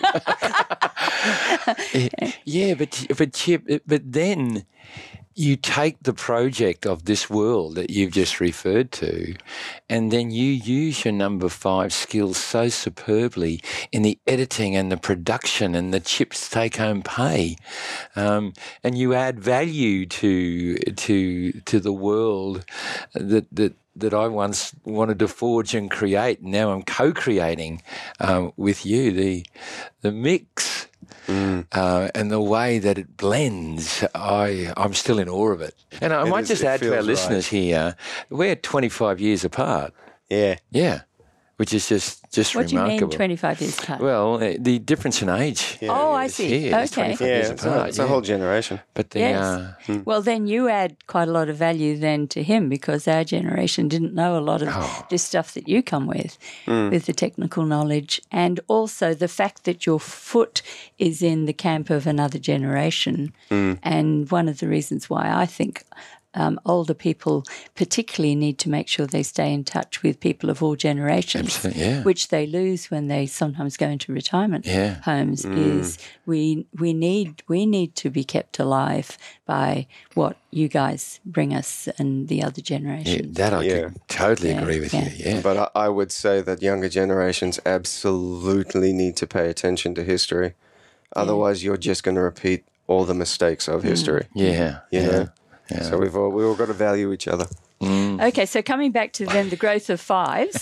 Yeah, but Chip, but then you take the project of this world that you've just referred to, and then you use your number 5 skills so superbly in the editing and the production and the Chip's take-home pay, and you add value to the world that I once wanted to forge and create. Now I'm co-creating with you the mix. And the way that it blends, I'm still in awe of it. And I might just add to our listeners here, we're 25 years apart. Yeah. Yeah. Which is just What do you remarkable. mean 25 years apart? Well, the difference in age. Yeah. Oh, I see. Here, it's Okay. 25 years It's apart. a whole generation. But the, Yes. Well, then you add quite a lot of value then to him, because our generation didn't know a lot of this stuff that you come with the technical knowledge, and also the fact that your foot is in the camp of another generation. And one of the reasons why I think older people particularly need to make sure they stay in touch with people of all generations, Absolutely, yeah. which they lose when they sometimes go into retirement homes, is we need to be kept alive by what you guys bring us and the other generations. that I could totally agree with you, yeah. But I would say that younger generations absolutely need to pay attention to history. Otherwise, you're just going to repeat all the mistakes of history. Yeah, You know? Yeah. So we all got to value each other. Okay, so coming back to then the growth of 5s,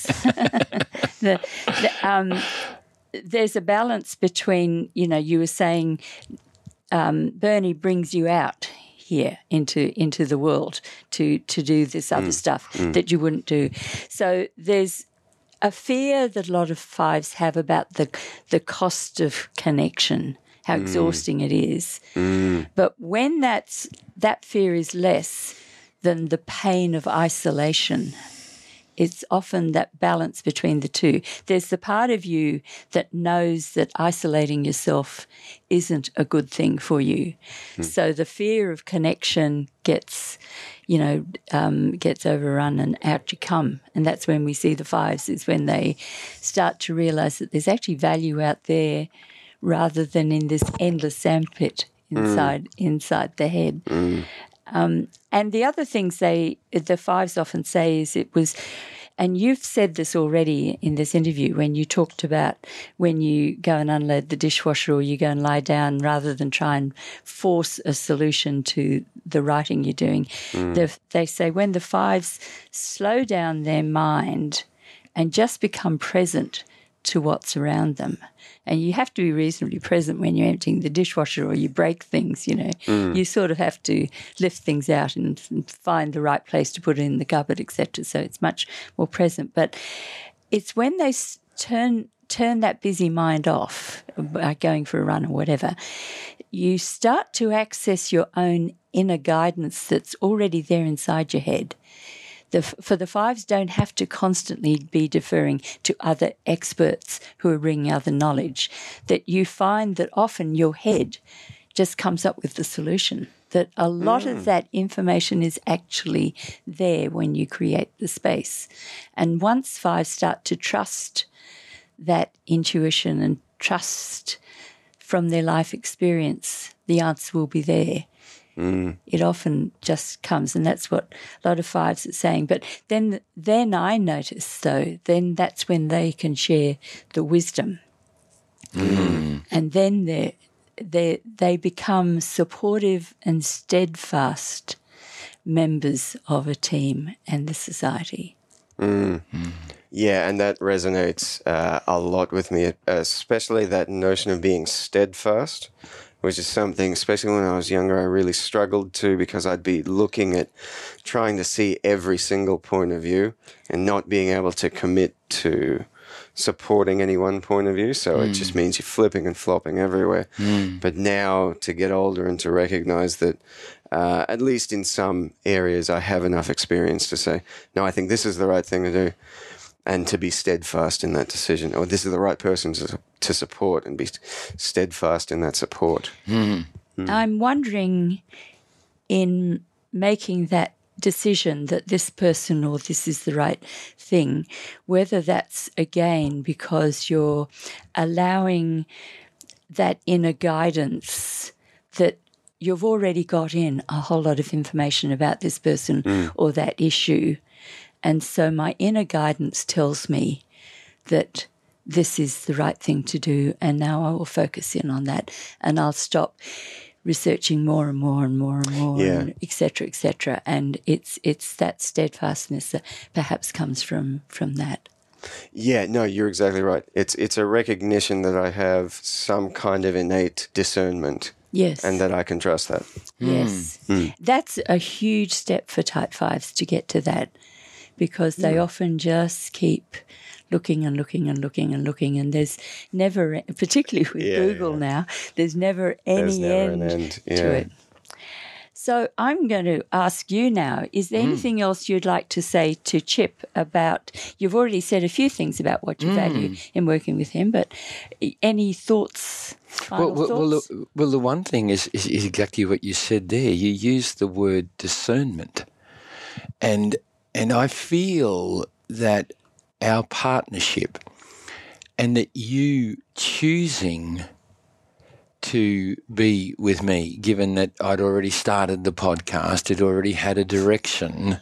there's a balance between, you were saying Bernie brings you out here into the world to do this other stuff that you wouldn't do. So there's a fear that a lot of 5s have about the cost of connection, how exhausting it is. But when that fear is less than the pain of isolation, it's often that balance between the two. There's the part of you that knows that isolating yourself isn't a good thing for you. So the fear of connection gets overrun and out you come. And that's when we see the 5s, is when they start to realise that there's actually value out there rather than in this endless sandpit inside the head. And the other things the 5s often say is it was, and you've said this already in this interview when you talked about when you go and unload the dishwasher or you go and lie down rather than try and force a solution to the writing you're doing. They say when the 5s slow down their mind and just become present to what's around them. And you have to be reasonably present when you're emptying the dishwasher or you break things, You sort of have to lift things out and find the right place to put it in the cupboard, etc. So it's much more present. But it's when they turn that busy mind off, by going for a run or whatever, you start to access your own inner guidance that's already there inside your head. For the 5s don't have to constantly be deferring to other experts who are bringing other knowledge, that you find that often your head just comes up with the solution, that a lot of that information is actually there when you create the space. And once 5s start to trust that intuition and trust from their life experience, the answer will be there. It often just comes, and that's what a lot of fives are saying. But then I notice, though, then that's when they can share the wisdom. And then they become supportive and steadfast members of a team and the society. Yeah, and that resonates a lot with me, especially that notion of being steadfast, which is something, especially when I was younger, I really struggled to, because I'd be looking at trying to see every single point of view and not being able to commit to supporting any one point of view. So it just means you're flipping and flopping everywhere. But now to get older and to recognize that at least in some areas I have enough experience to say, no, I think this is the right thing to do, and to be steadfast in that decision, or this is the right person to support, and be steadfast in that support. I'm wondering, in making that decision that this person or this is the right thing, whether that's, again, because you're allowing that inner guidance that you've already got in a whole lot of information about this person or that issue. And so my inner guidance tells me that this is the right thing to do, and now I will focus in on that, and I'll stop researching more and more and more and more, and et cetera, et cetera. And it's that steadfastness that perhaps comes from that. Yeah, no, you're exactly right. It's a recognition that I have some kind of innate discernment. Yes. And that I can trust that. Yes. That's a huge step for type 5s to get to that, because they often just keep looking and looking and looking and looking, and there's never, particularly with Google now, there's never any end to it. So I'm going to ask you now, is there anything else you'd like to say to Chip about, you've already said a few things about what you value in working with him, but any thoughts, final thoughts? Well, the one thing is exactly what you said there. You used the word discernment. And I feel that our partnership and that you choosing to be with me, given that I'd already started the podcast, it already had a direction,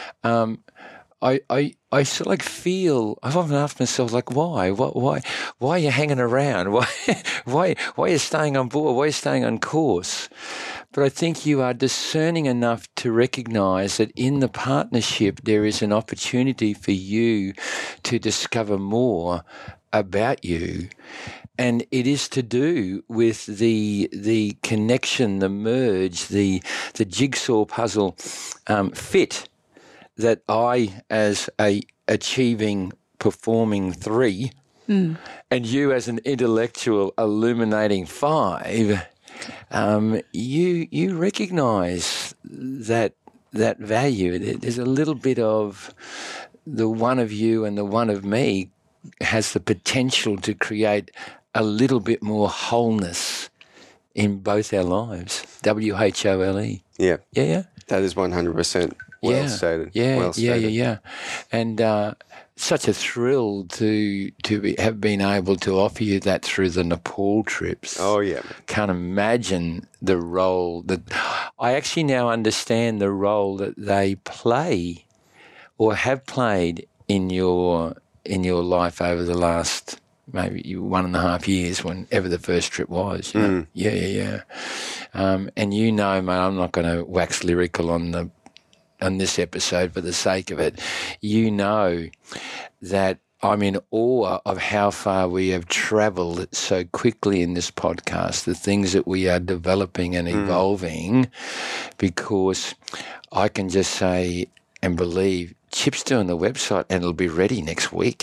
I sort of like feel, I've often asked myself, like, why are you hanging around? Why are you staying on board? Why are you staying on course? But I think you are discerning enough to recognise that in the partnership there is an opportunity for you to discover more about you. And it is to do with the connection, the merge, the jigsaw puzzle fit that I, as a achieving, performing 3, and you as an intellectual, illuminating 5, you recognise that value. There's a little bit of the one of you and the one of me has the potential to create a little bit more wholeness in both our lives. WHOLE. Yeah. Yeah. That is 100% well stated. Yeah. And such a thrill to have been able to offer you that through the Nepal trips. Oh, yeah. Can't imagine the role that I actually now understand the role that they play or have played in your life over the last maybe 1.5 years, whenever the first trip was. You know? Yeah. And you know, mate, I'm not going to wax lyrical on this episode for the sake of it. You know that I'm in awe of how far we have travelled so quickly in this podcast, the things that we are developing and evolving, because I can just say and believe Chip's doing the website and it'll be ready next week.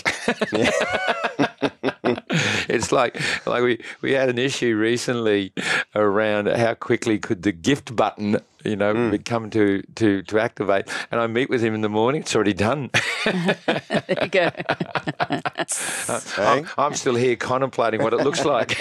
It's like we had an issue recently around how quickly could the gift button, come to activate. And I meet with him in the morning. It's already done. There you go. I'm still here contemplating what it looks like.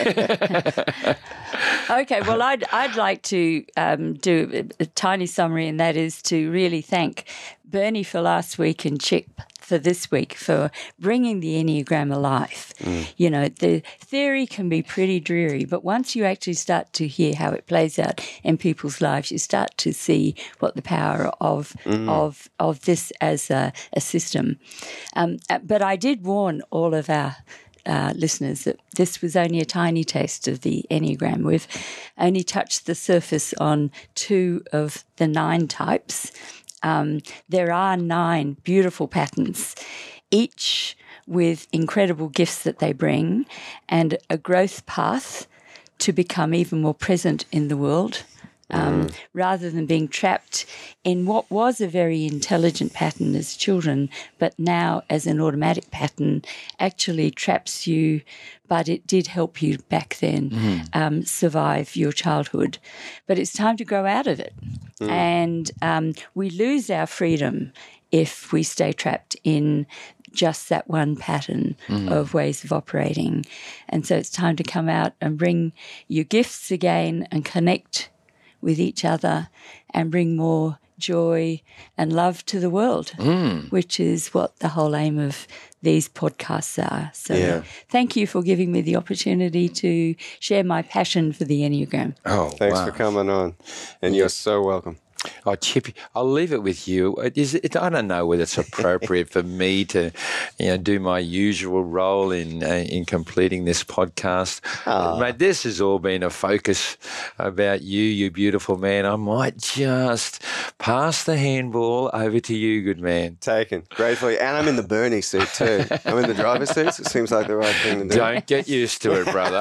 Okay, well, I'd like to do a tiny summary, and that is to really thank Bernie for last week and Chip for this week for bringing the Enneagram alive. You know, the theory can be pretty dreary, but once you actually start to hear how it plays out in people's lives, you start to see what the power of this as a system. But I did warn all of our listeners that this was only a tiny taste of the Enneagram. We've only touched the surface on 2 of the 9 types. There are 9 beautiful patterns, each with incredible gifts that they bring and a growth path to become even more present in the world. Rather than being trapped in what was a very intelligent pattern as children, but now as an automatic pattern actually traps you, but it did help you back then survive your childhood. But it's time to grow out of it. And we lose our freedom if we stay trapped in just that one pattern of ways of operating. And so it's time to come out and bring your gifts again and connect with each other and bring more joy and love to the world, which is what the whole aim of these podcasts are. So thank you for giving me the opportunity to share my passion for the Enneagram. Oh, thanks for coming on. And you're so welcome. Oh, Chippy, I'll leave it with you. I don't know whether it's appropriate for me to, do my usual role in completing this podcast. Mate, this has all been a focus about you beautiful man. I might just pass the handball over to you, good man. Taken. Gratefully. And I'm in the Bernie seat too. I'm in the driver's seat. So it seems like the right thing to do. Don't get used to it, brother.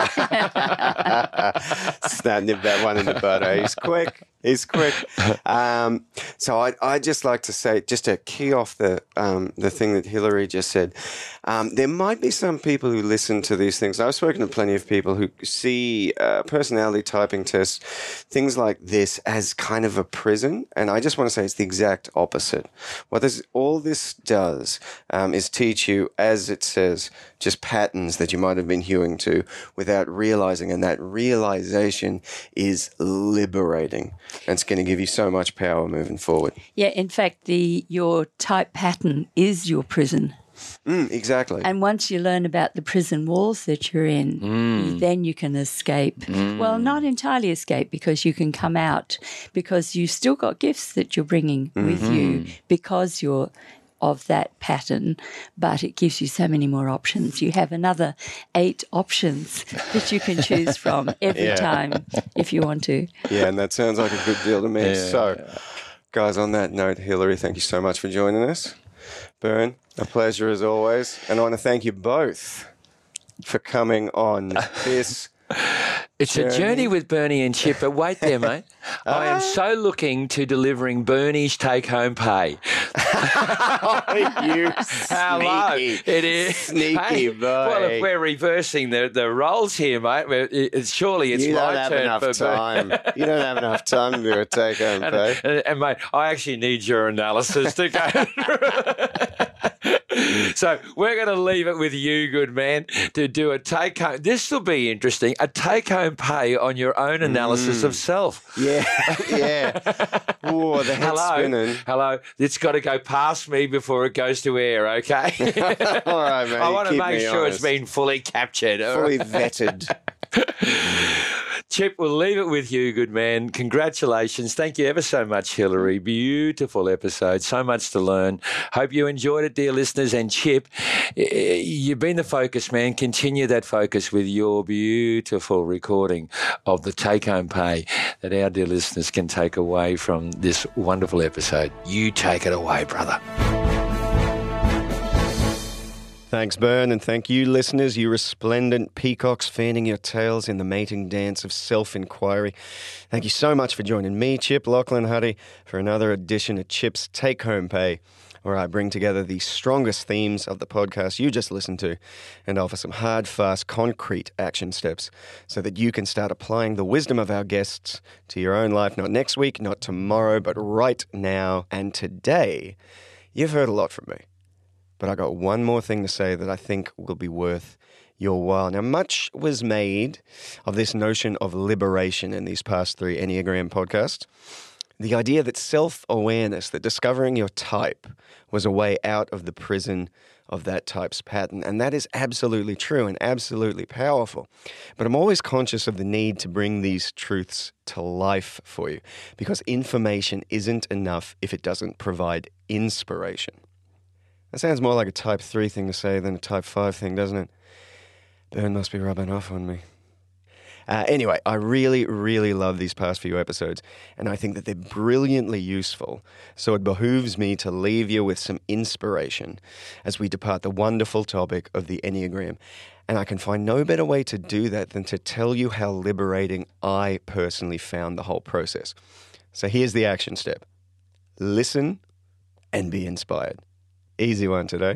Nip that one in the butter. He's quick. So I'd just like to say, just to key off the thing that Hilary just said, there might be some people who listen to these things. I've spoken to plenty of people who see personality typing tests, things like this, as kind of a prison. And I just want to say it's the exact opposite. What all this does is teach you, as it says, just patterns that you might have been hewing to without realizing. And that realization is liberating. And it's going to give you so much power moving forward. Yeah, in fact, your type pattern is your prison. Exactly. And once you learn about the prison walls that you're in, then you can escape. Well, not entirely escape, because you can come out, because you've still got gifts that you're bringing with you because you're of that pattern, but it gives you so many more options. You have another 8 options that you can choose from every time if you want to. Yeah, and that sounds like a good deal to me. Guys, on that note, Hilary, thank you so much for joining us. Bern, a pleasure as always. And I want to thank you both for coming on this It's a journey with Bernie and Chip, but wait there, mate. I am so looking to delivering Bernie's take-home pay. You Hello. sneaky, It is. sneaky boy. Well, if we're reversing the roles here, mate, surely it's my turn for time. You don't have enough time to do a take-home pay. And, mate, I actually need your analysis to go. So we're going to leave it with you, good man, to do a take-home. This will be interesting. A take-home pay on your own analysis of self. Yeah. Oh, the head's spinning. Hello. It's got to go past me before it goes to air, okay? All right, mate. I want to make sure honest. it's been fully captured. Fully vetted. Chip, we'll leave it with you, good man. Congratulations. Thank you ever so much, Hilary. Beautiful episode. So much to learn. Hope you enjoyed it, dear listeners. And Chip, you've been the focus, man. Continue that focus with your beautiful recording of the take-home pay that our dear listeners can take away from this wonderful episode. You take it away, brother. Thanks, Bern, and thank you, listeners, you resplendent peacocks fanning your tails in the mating dance of self-inquiry. Thank you so much for joining me, Chip Lachlan Huddy, for another edition of Chip's Take-Home Pay, where I bring together the strongest themes of the podcast you just listened to and offer some hard, fast, concrete action steps so that you can start applying the wisdom of our guests to your own life, not next week, not tomorrow, but right now and today. You've heard a lot from me. But I got one more thing to say that I think will be worth your while. Now, much was made of this notion of liberation in these past 3 Enneagram podcasts. The idea that self-awareness, that discovering your type was a way out of the prison of that type's pattern. And that is absolutely true and absolutely powerful. But I'm always conscious of the need to bring these truths to life for you, because information isn't enough if it doesn't provide inspiration. That sounds more like a type 3 thing to say than a type 5 thing, doesn't it? Burn must be rubbing off on me. Anyway, I really, really love these past few episodes, and I think that they're brilliantly useful. So it behooves me to leave you with some inspiration as we depart the wonderful topic of the Enneagram. And I can find no better way to do that than to tell you how liberating I personally found the whole process. So here's the action step. Listen and be inspired. Easy one today.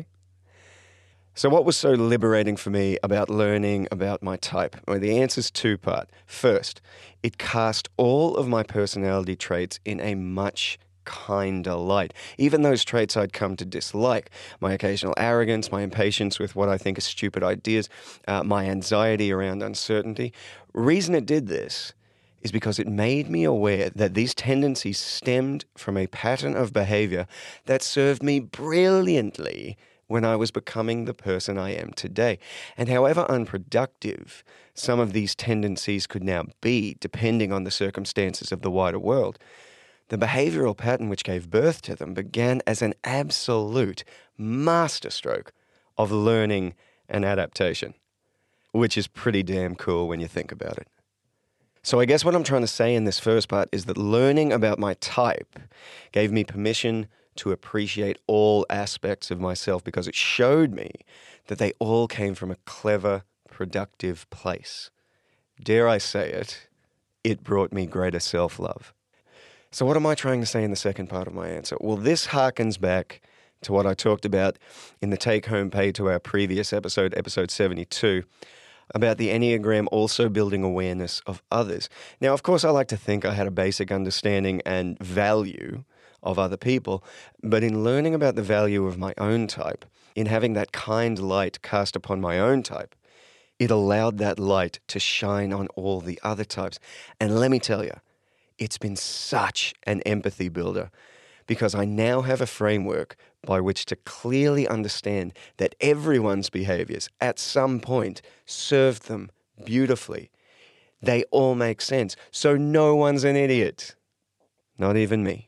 So what was so liberating for me about learning about my type? Well, the answer's two-part. First, it cast all of my personality traits in a much kinder light. Even those traits I'd come to dislike, my occasional arrogance, my impatience with what I think are stupid ideas, my anxiety around uncertainty. Reason it did this is because it made me aware that these tendencies stemmed from a pattern of behavior that served me brilliantly when I was becoming the person I am today. And however unproductive some of these tendencies could now be, depending on the circumstances of the wider world, the behavioral pattern which gave birth to them began as an absolute masterstroke of learning and adaptation, which is pretty damn cool when you think about it. So I guess what I'm trying to say in this first part is that learning about my type gave me permission to appreciate all aspects of myself, because it showed me that they all came from a clever, productive place. Dare I say it, it brought me greater self-love. So what am I trying to say in the second part of my answer? Well, this harkens back to what I talked about in the take-home pay to our previous episode, episode 72, about the Enneagram also building awareness of others. Now, of course, I like to think I had a basic understanding and value of other people, but in learning about the value of my own type, in having that kind light cast upon my own type, it allowed that light to shine on all the other types. And let me tell you, it's been such an empathy builder, because I now have a framework by which to clearly understand that everyone's behaviors at some point served them beautifully. They all make sense, so no one's an idiot, not even me.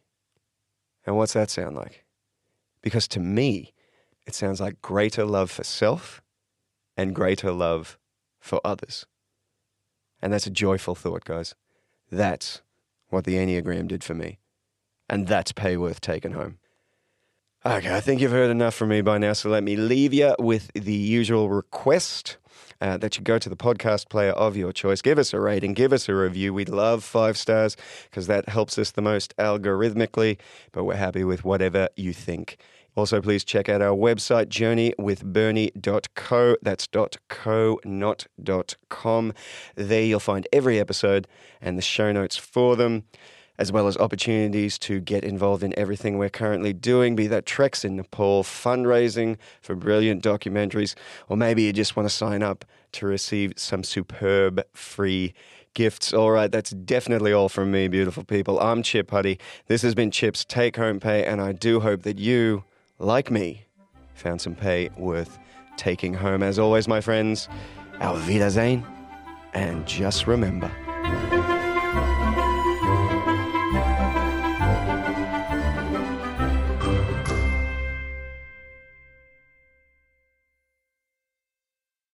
And what's that sound like? Because to me, it sounds like greater love for self and greater love for others. And that's a joyful thought, guys. That's what the Enneagram did for me. And that's pay worth taking home. Okay, I think you've heard enough from me by now, so let me leave you with the usual request that you go to the podcast player of your choice. Give us a rating, give us a review. We'd love 5 stars because that helps us the most algorithmically, but we're happy with whatever you think. Also, please check out our website, journeywithbernie.co. That's .co, not .com. There you'll find every episode and the show notes for them, as well as opportunities to get involved in everything we're currently doing, be that treks in Nepal, fundraising for brilliant documentaries, or maybe you just want to sign up to receive some superb free gifts. All right, that's definitely all from me, beautiful people. I'm Chip Huddy. This has been Chip's Take Home Pay, and I do hope that you, like me, found some pay worth taking home. As always, my friends, auf Wiedersehen, and just remember,